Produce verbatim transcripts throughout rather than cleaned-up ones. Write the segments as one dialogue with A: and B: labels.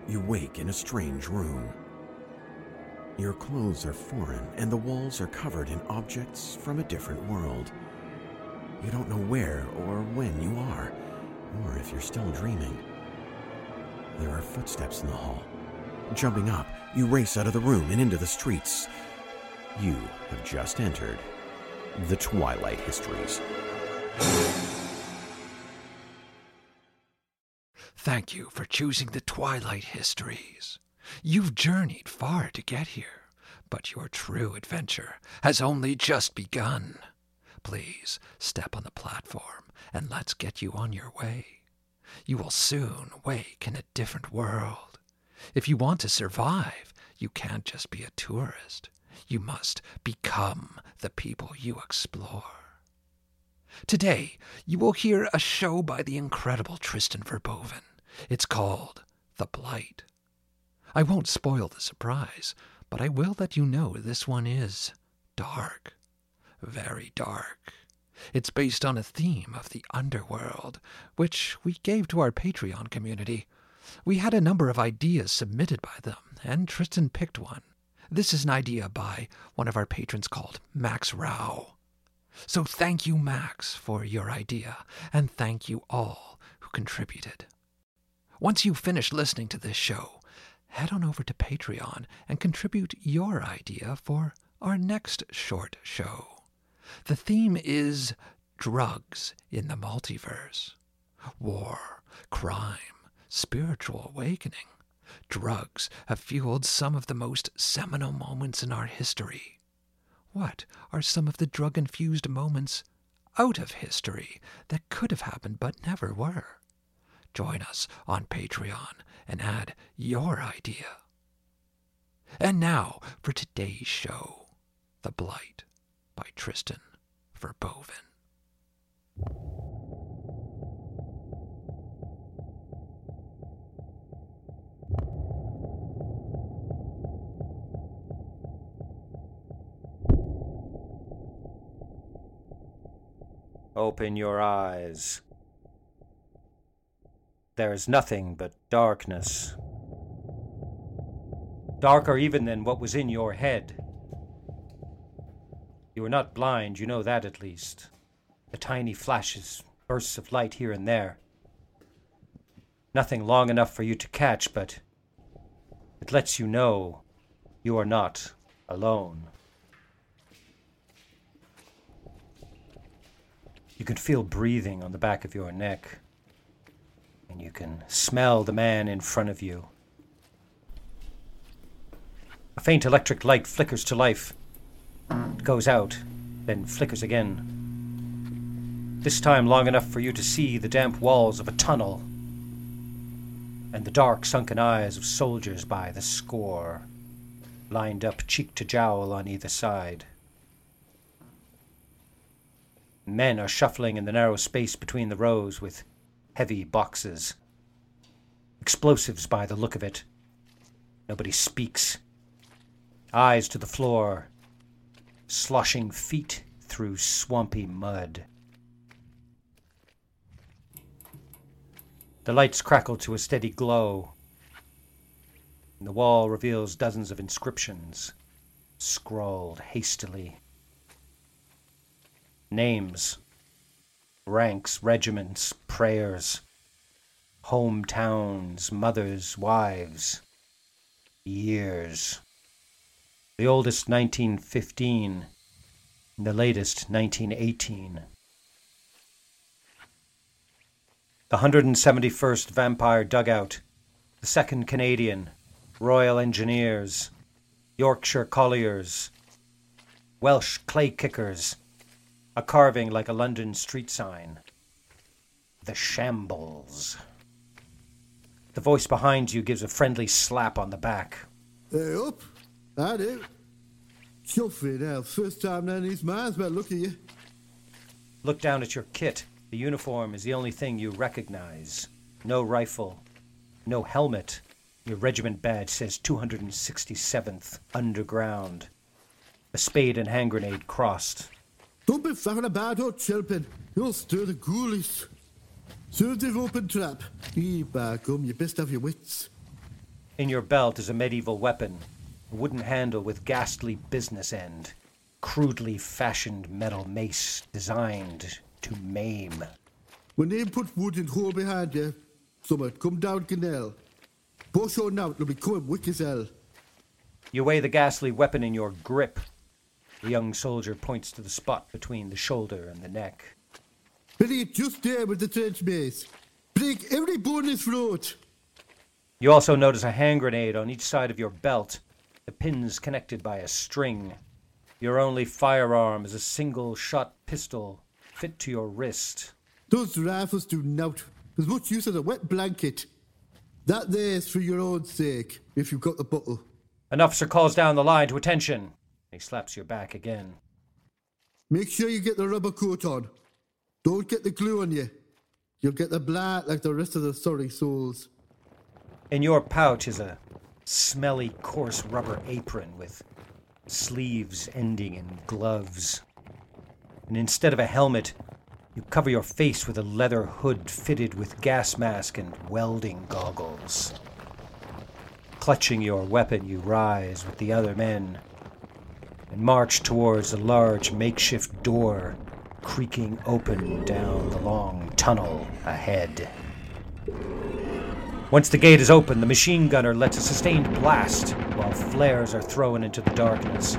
A: you wake in a strange room. Your clothes are foreign, and the walls are covered in objects from a different world. You don't know where or when you are, or if you're still dreaming. There are footsteps in the hall. Jumping up, you race out of the room and into the streets. You have just entered the Twilight Histories.
B: Thank you for choosing the Twilight Histories. You've journeyed far to get here, but your true adventure has only just begun. Please step on the platform and let's get you on your way. You will soon wake in a different world. If you want to survive, you can't just be a tourist. You must become the people you explore. Today, you will hear a show by the incredible Tristan Verboven. It's called The Blight. I won't spoil the surprise, but I will let you know this one is dark. Very dark. It's based on a theme of the underworld, which we gave to our Patreon community. We had a number of ideas submitted by them, and Tristan picked one. This is an idea by one of our patrons called Max Rao. So thank you, Max, for your idea, and thank you all who contributed. Once you finish listening to this show, head on over to Patreon and contribute your idea for our next short show. The theme is drugs in the multiverse. War, crime, spiritual awakening. Drugs have fueled some of the most seminal moments in our history. What are some of the drug-infused moments out of history that could have happened but never were? Join us on Patreon and add your idea. And now for today's show, The Blight by Tristan Verboven.
C: Open your eyes. There is nothing but darkness. Darker even than what was in your head. You are not blind, you know that at least. The tiny flashes, bursts of light here and there. Nothing long enough for you to catch, but it lets you know you are not alone. You can feel breathing on the back of your neck, and you can smell the man in front of you. A faint electric light flickers to life. It goes out, then flickers again. This time long enough for you to see the damp walls of a tunnel and the dark sunken eyes of soldiers by the score, lined up cheek to jowl on either side. Men are shuffling in the narrow space between the rows with heavy boxes. Explosives by the look of it. Nobody speaks. Eyes to the floor. Sloshing feet through swampy mud. The lights crackle to a steady glow. And the wall reveals dozens of inscriptions, scrawled hastily. Names, ranks, regiments, prayers, hometowns, mothers, wives, years. The oldest nineteen fifteen, and the latest nineteen eighteen. The one hundred seventy-first Vampire Dugout, the second Canadian, Royal Engineers, Yorkshire Colliers, Welsh Clay Kickers, a carving like a London street sign. The Shambles. The voice behind you gives a friendly slap on the back.
D: Hey, up. I do. Chuffy now. First time down these mines, but look at you.
C: Look down at your kit. The uniform is the only thing you recognize. No rifle. No helmet. Your regiment badge says two hundred sixty-seventh Underground. A spade and hand grenade crossed.
D: Don't be faffing about or chirping. You'll stir the ghoulies. Serve the rope and trap. Ye by gum, you best have your wits.
C: In your belt is a medieval weapon, a wooden handle with ghastly business end, crudely fashioned metal mace designed to maim.
D: When they put wood in hole behind you, someone come down canal. Push on out, it'll be coming wick as hell.
C: You weigh the ghastly weapon in your grip. The young soldier points to the spot between the shoulder and the neck.
D: Billy, just there with the trench mace. Break every bone in his throat.
C: You also notice a hand grenade on each side of your belt, the pins connected by a string. Your only firearm is a single-shot pistol fit to your wrist.
D: Those rifles do nout. As much use as a wet blanket. That there's for your own sake, if you've got the bottle.
C: An officer calls down the line to attention. He slaps your back again.
D: Make sure you get the rubber coat on. Don't get the glue on you. You'll get the blood like the rest of the sorry souls.
C: In your pouch is a smelly, coarse rubber apron with sleeves ending in gloves. And instead of a helmet, you cover your face with a leather hood fitted with gas mask and welding goggles. Clutching your weapon, you rise with the other men and march towards a large makeshift door creaking open down the long tunnel ahead. Once the gate is open, the machine gunner lets a sustained blast while flares are thrown into the darkness.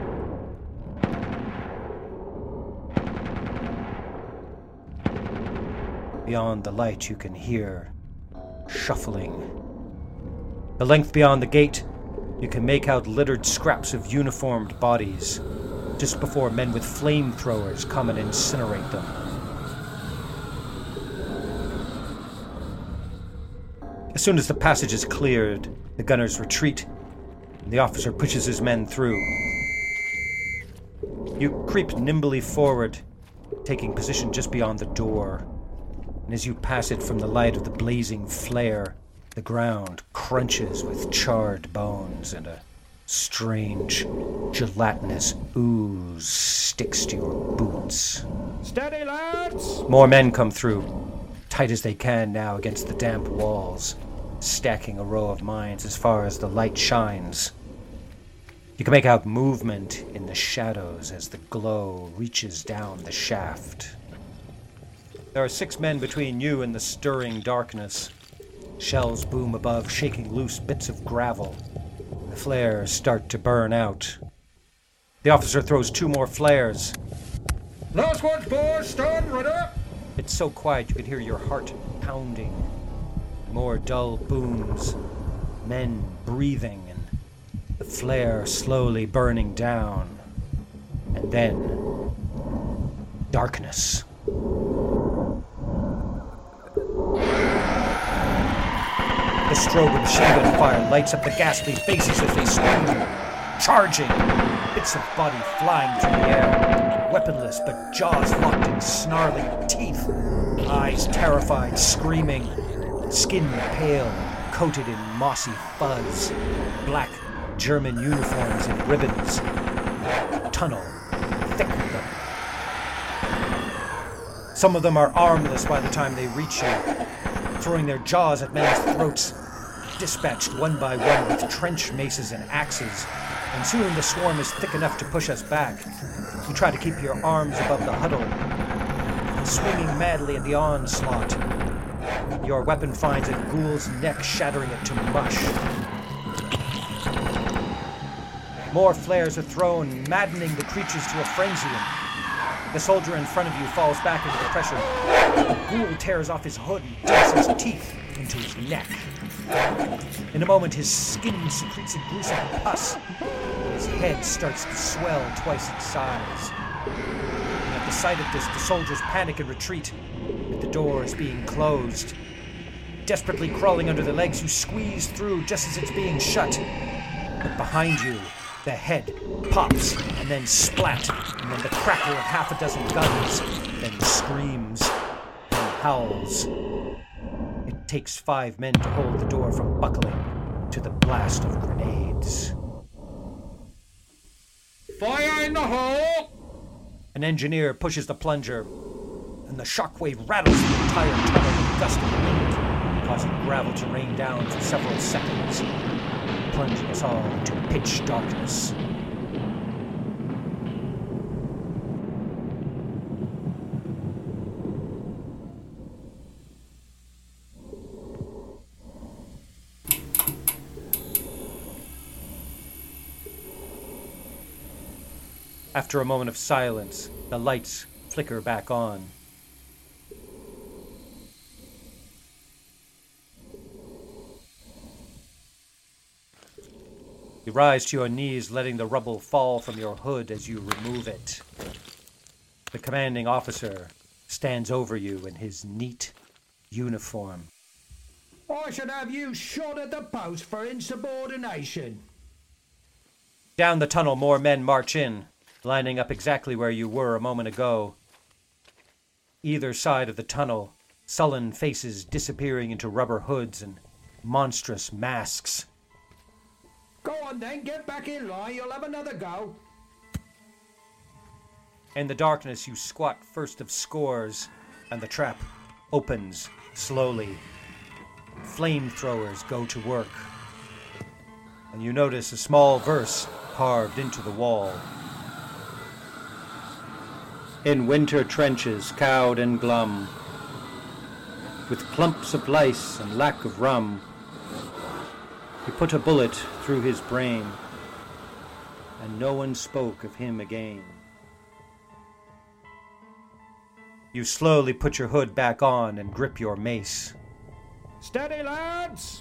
C: Beyond the light, you can hear shuffling. The length beyond the gate, you can make out littered scraps of uniformed bodies, just before men with flamethrowers come and incinerate them. As soon as the passage is cleared, the gunners retreat, and the officer pushes his men through. You creep nimbly forward, taking position just beyond the door, and as you pass it from the light of the blazing flare, the ground crunches with charred bones, and a strange, gelatinous ooze sticks to your boots.
E: Steady, lads!
C: More men come through, tight as they can now against the damp walls, stacking a row of mines as far as the light shines. You can make out movement in the shadows as the glow reaches down the shaft. There are six men between you and the stirring darkness. Shells boom above, shaking loose bits of gravel. The flares start to burn out. The officer throws two more flares.
E: Last one's boys, stand right up!
C: It's so quiet you can hear your heart pounding. More dull booms, men breathing, and the flare slowly burning down. And then, darkness. The strobe of machine gun fire lights up the ghastly faces as they scream, charging, bits of body flying through the air, weaponless but jaws locked in snarling teeth, eyes terrified, screaming, skin pale, coated in mossy fuzz, black German uniforms and ribbons, the tunnel thick with them. Some of them are armless by the time they reach you, throwing their jaws at men's throats, dispatched one by one with trench maces and axes, and soon the swarm is thick enough to push us back. You try to keep your arms above the huddle, swinging madly at the onslaught. Your weapon finds a ghoul's neck, shattering it to mush. More flares are thrown, maddening the creatures to a frenzy. The soldier in front of you falls back into the pressure. The ghoul tears off his hood and digs his teeth into his neck. In a moment, his skin secretes a gruesome pus. His head starts to swell twice its size. And at the sight of this, the soldiers panic and retreat. But the door is being closed. Desperately crawling under the legs, you squeeze through just as it's being shut. But behind you, the head pops, and then splat, and then the crackle of half a dozen guns, then screams and howls. It takes five men to hold the door from buckling to the blast of grenades.
E: Fire in the hole!
C: An engineer pushes the plunger, and the shockwave rattles the entire tunnel with a gust of wind. causing gravel to rain down for several seconds, plunging us all into pitch darkness. After a moment of silence, the lights flicker back on. You rise to your knees, letting the rubble fall from your hood as you remove it. The commanding officer stands over you in his neat uniform.
E: I should have you shot at the post for insubordination.
C: Down the tunnel, more men march in, lining up exactly where you were a moment ago. Either side of the tunnel, sullen faces disappearing into rubber hoods and monstrous masks.
E: Go on then, get back in line, you'll have another go.
C: In the darkness, you squat first of scores, and the trap opens slowly. Flamethrowers go to work, and you notice a small verse carved into the wall. In winter trenches, cowed and glum, with clumps of lice and lack of rum, he put a bullet through his brain, and no one spoke of him again. You slowly put your hood back on and grip your mace.
E: Steady, lads!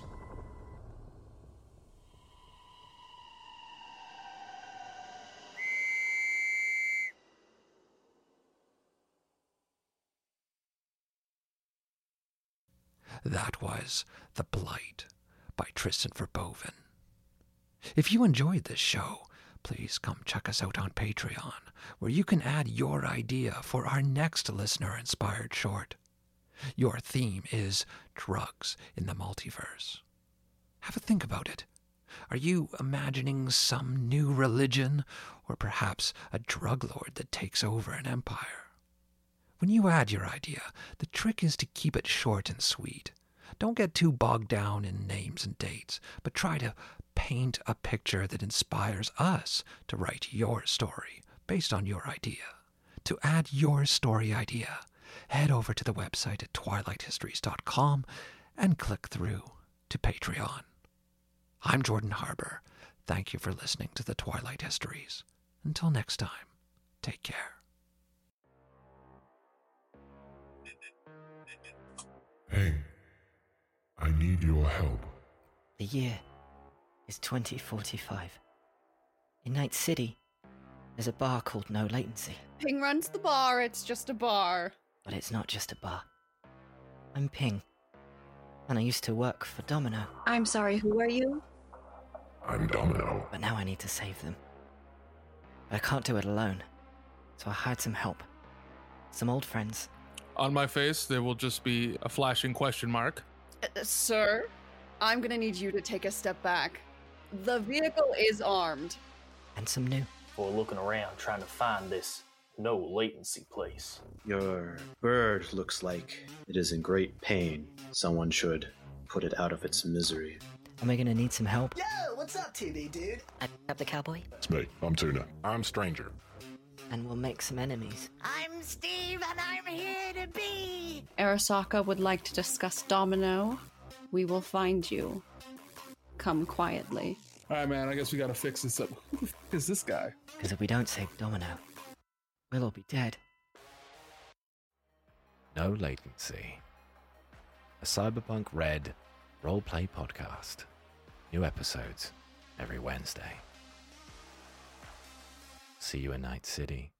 B: That was The Blight by Tristan Verboven. If you enjoyed this show, please come check us out on Patreon, where you can add your idea for our next listener-inspired short. Your theme is drugs in the multiverse. Have a think about it. Are you imagining some new religion, or perhaps a drug lord that takes over an empire? When you add your idea, the trick is to keep it short and sweet. Don't get too bogged down in names and dates, but try to paint a picture that inspires us to write your story based on your idea. To add your story idea, head over to the website at twilight histories dot com and click through to Patreon. I'm Jordan Harbour. Thank you for listening to the Twilight Histories. Until next time, take care.
F: Hey, I need your help.
G: The year is twenty forty-five. In Night City, there's a bar called No Latency.
H: Ping runs the bar, it's just a bar.
G: But it's not just a bar. I'm Ping, and I used to work for Domino.
I: I'm sorry, who are you?
F: I'm Domino.
G: But now I need to save them. But I can't do it alone, so I hired some help. Some old friends.
J: On my face, there will just be a flashing question mark.
H: Uh, sir, I'm gonna need you to take a step back. The vehicle is armed.
G: And some new.
K: Or looking around trying to find this no latency place.
L: Your bird looks like it is in great pain. Someone should put it out of its misery.
G: Am I gonna need some help?
M: Yo, what's up, two B dude?
G: I up the cowboy.
F: It's me. I'm Tuna. I'm Stranger.
G: And we'll make some enemies.
M: I'm Steve, and I'm here to be.
H: Arasaka would like to discuss Domino. We will find you. Come quietly.
J: All right, man, I guess we gotta fix this up. Who the f*** is this guy?
G: Because if we don't save Domino, we'll all be dead.
N: No Latency. A Cyberpunk Red roleplay podcast. New episodes every Wednesday. See you in Night City.